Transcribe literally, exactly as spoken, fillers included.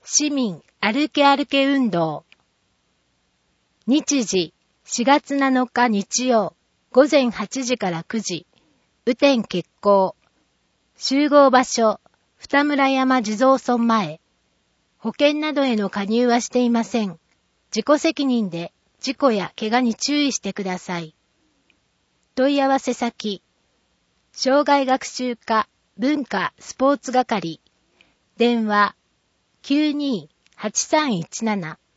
市民歩け歩け運動。日時しがつなのか日曜午前はちじからくじ、雨天決行。集合場所、二村山地蔵村前。保険などへの加入はしていません。自己責任で事故や怪我に注意してください。問い合わせ先、障害学習課文化スポーツ係。電話 きゅうにーはちさんいちなな